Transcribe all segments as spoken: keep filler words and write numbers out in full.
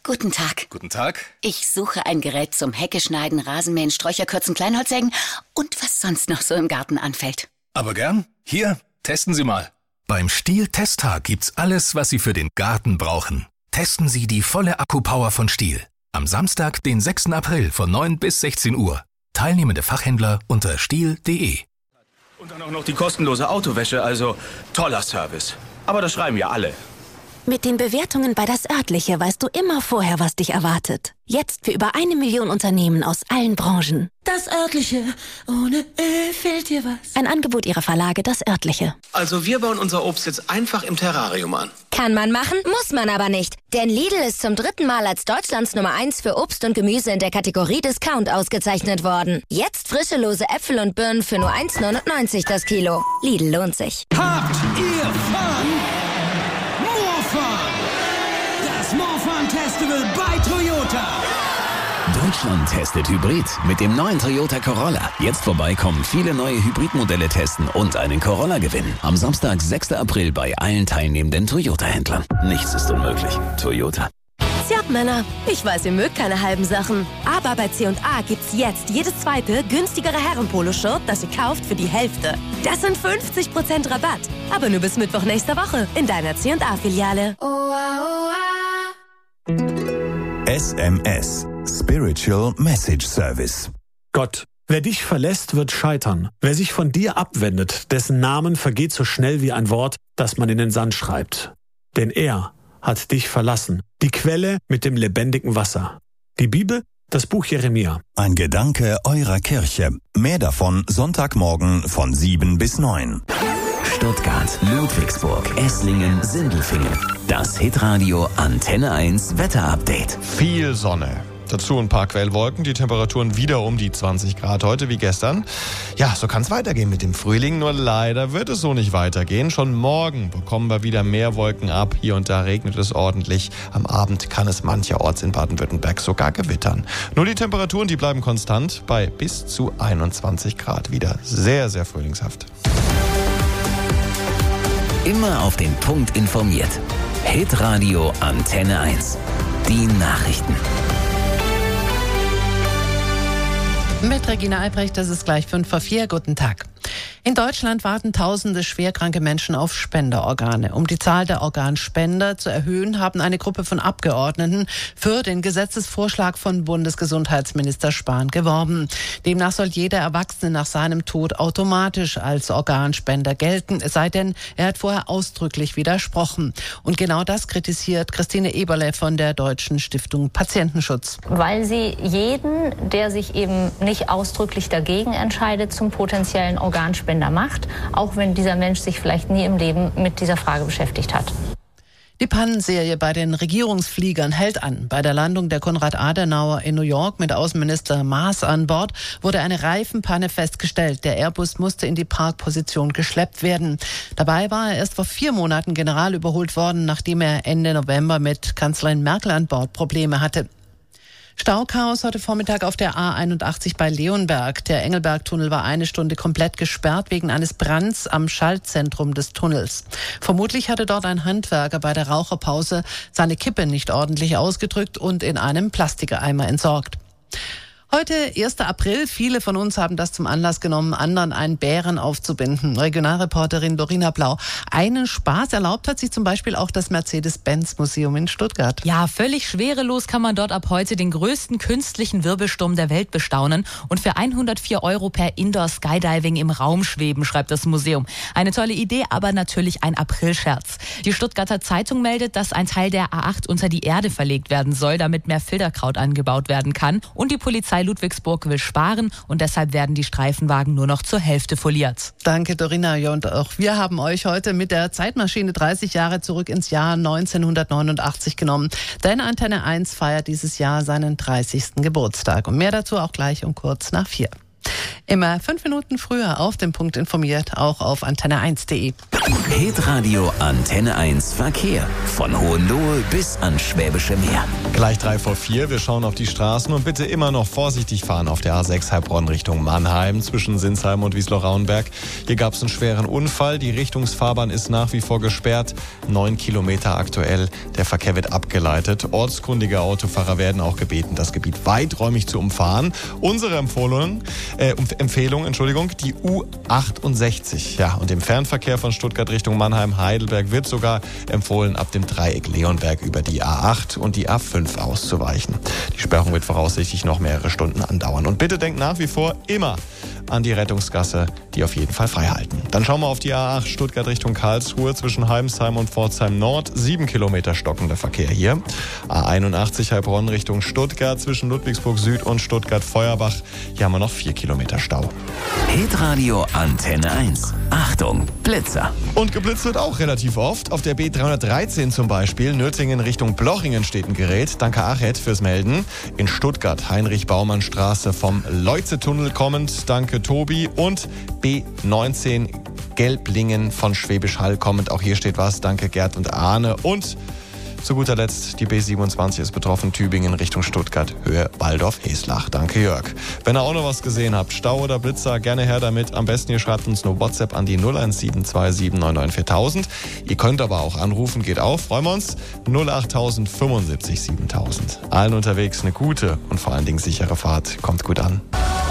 Guten Tag. Guten Tag. Ich suche ein Gerät zum Heckeschneiden, Rasenmähen, Sträucherkürzen, Kleinholzsägen und was sonst noch so im Garten anfällt. Aber gern. Hier, testen Sie mal. Beim Stihl-Testtag gibt's alles, was Sie für den Garten brauchen. Testen Sie die volle Akkupower von Stihl. Am Samstag, den sechsten April von neun bis sechzehn Uhr. Teilnehmende Fachhändler unter stihl punkt de. Und dann auch noch die kostenlose Autowäsche, also toller Service. Aber das schreiben ja alle. Mit den Bewertungen bei Das Örtliche weißt du immer vorher, was dich erwartet. Jetzt für über eine Million Unternehmen aus allen Branchen. Das Örtliche, ohne Ö fehlt dir was. Ein Angebot ihrer Verlage Das Örtliche. Also wir bauen unser Obst jetzt einfach im Terrarium an. Kann man machen, muss man aber nicht. Denn Lidl ist zum dritten Mal als Deutschlands Nummer eins für Obst und Gemüse in der Kategorie Discount ausgezeichnet worden. Jetzt frische lose Äpfel und Birnen für nur eins neunundneunzig das Kilo. Lidl lohnt sich. Habt ihr Fun? Moorfun! Das Moorfun Festival bei Toyota. Deutschland testet Hybrid mit dem neuen Toyota Corolla. Jetzt vorbeikommen, viele neue Hybridmodelle testen und einen Corolla gewinnen. Am Samstag, sechsten April bei allen teilnehmenden Toyota-Händlern. Nichts ist unmöglich. Toyota. Tja, Männer, ich weiß, ihr mögt keine halben Sachen. Aber bei C und A gibt's jetzt jedes zweite günstigere Herren-Polo-Shirt, das ihr kauft, für die Hälfte. Das sind fünfzig Prozent Rabatt. Aber nur bis Mittwoch nächster Woche in deiner C und A-Filiale. Oh, oh, oh. S M S. Spiritual Message Service. Gott, wer dich verlässt, wird scheitern. Wer sich von dir abwendet, dessen Namen vergeht so schnell wie ein Wort, das man in den Sand schreibt. Denn er hat dich verlassen. Die Quelle mit dem lebendigen Wasser. Die Bibel, das Buch Jeremia. Ein Gedanke eurer Kirche. Mehr davon Sonntagmorgen von sieben bis neun. Stuttgart, Ludwigsburg, Esslingen, Sindelfingen. Das Hitradio Antenne eins Wetterupdate. Viel Sonne. Dazu ein paar Quellwolken, die Temperaturen wieder um die zwanzig Grad heute wie gestern. Ja, so kann es weitergehen mit dem Frühling, nur leider wird es so nicht weitergehen. Schon morgen bekommen wir wieder mehr Wolken ab. Hier und da regnet es ordentlich. Am Abend kann es mancherorts in Baden-Württemberg sogar gewittern. Nur die Temperaturen, die bleiben konstant bei bis zu einundzwanzig Grad. Wieder sehr, sehr frühlingshaft. Immer auf den Punkt informiert. Hitradio Antenne eins. Die Nachrichten. Mit Regina Albrecht, das ist gleich fünf vor vier. Guten Tag. In Deutschland warten tausende schwerkranke Menschen auf Spenderorgane. Um die Zahl der Organspender zu erhöhen, haben eine Gruppe von Abgeordneten für den Gesetzesvorschlag von Bundesgesundheitsminister Spahn geworben. Demnach soll jeder Erwachsene nach seinem Tod automatisch als Organspender gelten, es sei denn, er hat vorher ausdrücklich widersprochen. Und genau das kritisiert Christine Eberle von der Deutschen Stiftung Patientenschutz. Weil sie jeden, der sich eben nicht ausdrücklich dagegen entscheidet, zum potenziellen Organspender macht, auch wenn dieser Mensch sich vielleicht nie im Leben mit dieser Frage beschäftigt hat. Die Pannenserie bei den Regierungsfliegern hält an. Bei der Landung der Konrad Adenauer in New York mit Außenminister Maas an Bord wurde eine Reifenpanne festgestellt. Der Airbus musste in die Parkposition geschleppt werden. Dabei war er erst vor vier Monaten general überholt worden, nachdem er Ende November mit Kanzlerin Merkel an Bord Probleme hatte. Stauchaos heute Vormittag auf der A einundachtzig bei Leonberg. Der Engelbergtunnel war eine Stunde komplett gesperrt wegen eines Brands am Schaltzentrum des Tunnels. Vermutlich hatte dort ein Handwerker bei der Raucherpause seine Kippe nicht ordentlich ausgedrückt und in einem Plastikeimer entsorgt. Heute, erster April. Viele von uns haben das zum Anlass genommen, anderen einen Bären aufzubinden. Regionalreporterin Dorina Blau. Einen Spaß erlaubt hat sich zum Beispiel auch das Mercedes-Benz-Museum in Stuttgart. Ja, völlig schwerelos kann man dort ab heute den größten künstlichen Wirbelsturm der Welt bestaunen und für hundertvier Euro per Indoor-Skydiving im Raum schweben, schreibt das Museum. Eine tolle Idee, aber natürlich ein Aprilscherz. Die Stuttgarter Zeitung meldet, dass ein Teil der A acht unter die Erde verlegt werden soll, damit mehr Filterkraut angebaut werden kann. Und die Polizei Ludwigsburg will sparen und deshalb werden die Streifenwagen nur noch zur Hälfte foliert. Danke, Dorina. Ja, und auch wir haben euch heute mit der Zeitmaschine dreißig Jahre zurück ins Jahr neunzehnhundertneunundachtzig genommen. Denn Antenne eins feiert dieses Jahr seinen dreißigsten Geburtstag. Und mehr dazu auch gleich um kurz nach vier. Immer fünf Minuten früher auf den Punkt informiert, auch auf antenne eins punkt de. Hitradio Antenne eins Verkehr. Von Hohenlohe bis ans Schwäbische Meer. Gleich drei vor vier. Wir schauen auf die Straßen und bitte immer noch vorsichtig fahren auf der A sechs Heilbronn Richtung Mannheim zwischen Sinsheim und Wiesloch-Rauenberg. Hier gab es einen schweren Unfall. Die Richtungsfahrbahn ist nach wie vor gesperrt. Neun Kilometer aktuell. Der Verkehr wird abgeleitet. Ortskundige Autofahrer werden auch gebeten, das Gebiet weiträumig zu umfahren. Unsere Empfehlung, äh, Empfehlung, Entschuldigung, die U achtundsechzig. Ja, und im Fernverkehr von Stuttgart Richtung Mannheim-Heidelberg wird sogar empfohlen, ab dem Dreieck Leonberg über die A acht und die A fünf auszuweichen. Die Sperrung wird voraussichtlich noch mehrere Stunden andauern. Und bitte denkt nach wie vor immer an die Rettungsgasse, die auf jeden Fall frei halten. Dann schauen wir auf die A acht Stuttgart Richtung Karlsruhe zwischen Heimsheim und Pforzheim Nord. Sieben Kilometer stockender Verkehr hier. A einundachtzig Heilbronn Richtung Stuttgart zwischen Ludwigsburg Süd und Stuttgart-Feuerbach. Hier haben wir noch vier Kilometer Stau. Hitradio Antenne eins. Achtung, Blitzer. Und geblitzt wird auch relativ oft. Auf der B dreihundertdreizehn zum Beispiel. Nürtingen Richtung Blochingen steht ein Gerät. Danke Achet fürs Melden. In Stuttgart Heinrich-Baumann-Straße vom Leuze-Tunnel kommend. Danke Tobi. Und B neunzehn Gelblingen von Schwäbisch Hall kommend. Auch hier steht was. Danke Gerd und Arne. Und zu guter Letzt, die B siebenundzwanzig ist betroffen, Tübingen Richtung Stuttgart, Höhe Waldorf-Heslach. Danke Jörg. Wenn ihr auch noch was gesehen habt, Stau oder Blitzer, gerne her damit. Am besten ihr schreibt uns nur WhatsApp an die null eins sieben zwei sieben neun neun viertausend. Ihr könnt aber auch anrufen, geht auf, freuen wir uns. null achttausend fünfundsiebzig siebentausend. Allen unterwegs eine gute und vor allen Dingen sichere Fahrt. Kommt gut an.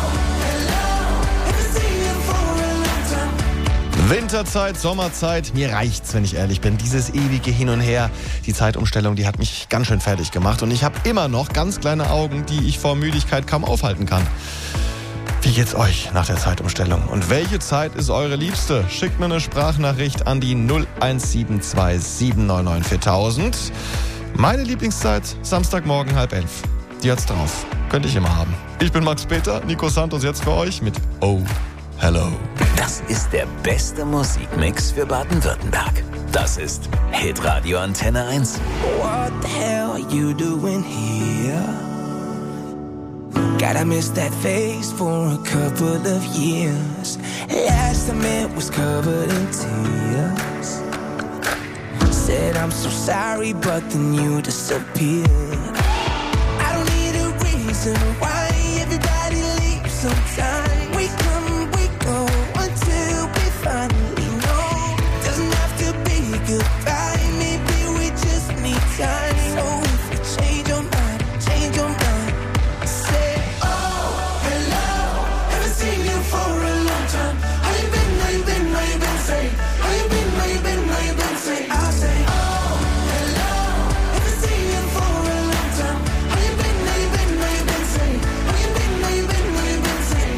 Winterzeit, Sommerzeit, mir reicht's, wenn ich ehrlich bin. Dieses ewige Hin und Her, die Zeitumstellung, die hat mich ganz schön fertig gemacht. Und ich habe immer noch ganz kleine Augen, die ich vor Müdigkeit kaum aufhalten kann. Wie geht's euch nach der Zeitumstellung? Und welche Zeit ist eure liebste? Schickt mir eine Sprachnachricht an die null eins sieben zwei sieben neun neun viertausend. Meine Lieblingszeit, Samstagmorgen halb elf. Die hat's drauf. Könnte ich immer haben. Ich bin Max Peter, Nico Santos jetzt für euch mit Oh, Hello. Das ist der beste Musikmix für Baden-Württemberg. Das ist Hitradio Antenne eins. What the hell are you doing here? God, I missed that face for a couple of years. Last I met was covered in tears. Said I'm so sorry, but then you disappeared. I don't need a reason why everybody leaves sometime. We come, we go until we finally know. Doesn't have to be goodbye, maybe we just need time. So if you change your mind, change your mind. Say, oh, hello, haven't seen you for a long time. How you been, how you been, how you been, say. How you been, how you been, how you been, say. I say, oh, hello, haven't seen you for a long time. How you been, how you been, how you been, say. How you been, how you been, how you been, say.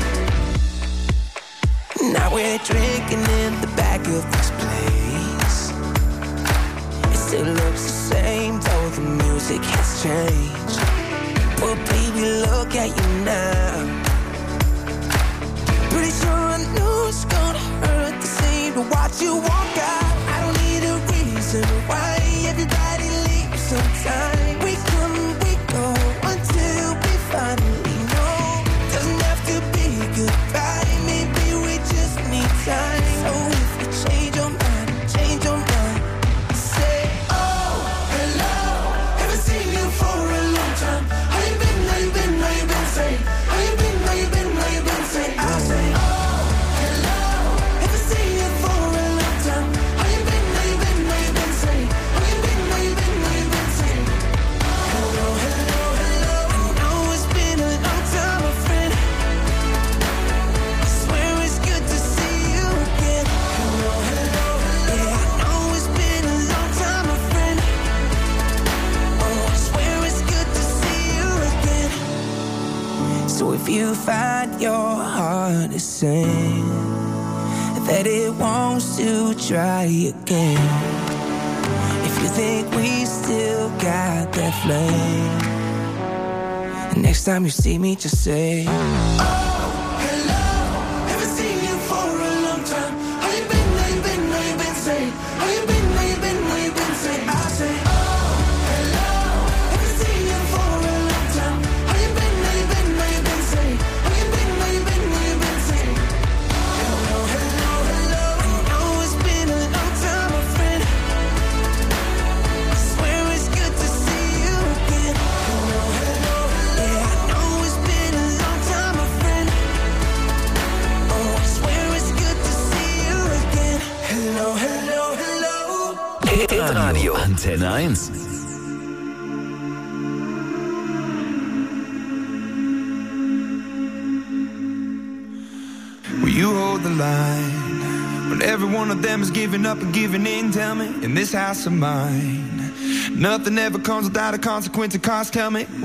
Now we're drinking in the back of this place. It still looks the same, though the music has changed. But baby, look at you now. Pretty sure I knew it's gonna hurt the same to watch you walk out. I don't need a reason why everybody leaves sometime. We come, we go until we finally know. Doesn't have to be goodbye, maybe we just need time. So if you change your mind, change your mind. Say, oh, hello, haven't seen you for a long time. How you been, how you been, how you been, say. How you been, how you been, how you been, say. I say, oh, hello, haven't seen you for a long time. How you been, how you been, how you been, say. How you been, how you been, how you been, say. Hello, hello, hello. I know it's been a long time, my friend. I swear it's good to see you again. Hello, hello, hello. Yeah, I know it's been a long time, my friend. Oh, I swear it's good to see you again. So if you find your heart is saying that it wants to try again, if you think we still got that flame, next time you see me, just say, oh, hello, haven't seen you for a long time. How you been, how you been, how you been, say. How you been, how you been, how you been, say. I say, oh, hello, haven't seen you for a long time. How you been, how you been, how you been, say. How you been, how you been, how you been, say. Antenne eins. Will you hold the line when every one of them is giving up and giving in? Tell me, in this house of mine, nothing ever comes without a consequence of cost. Tell me.